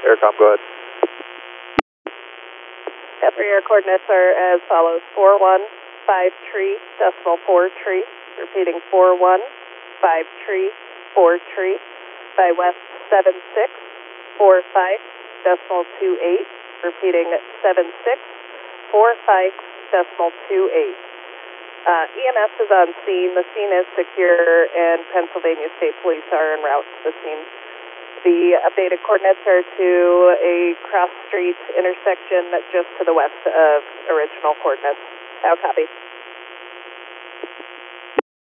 Aircom, go ahead. Every air coordinates are as follows: 4153 decimal 4 tree. Repeating 4153 4 tree. By west 7645 decimal 28. Repeating 7645 decimal 28. EMS is on scene. The scene is secure, and Pennsylvania State Police are en route to the scene. The updated coordinates are to a cross-street intersection just to the west of original coordinates. How copy?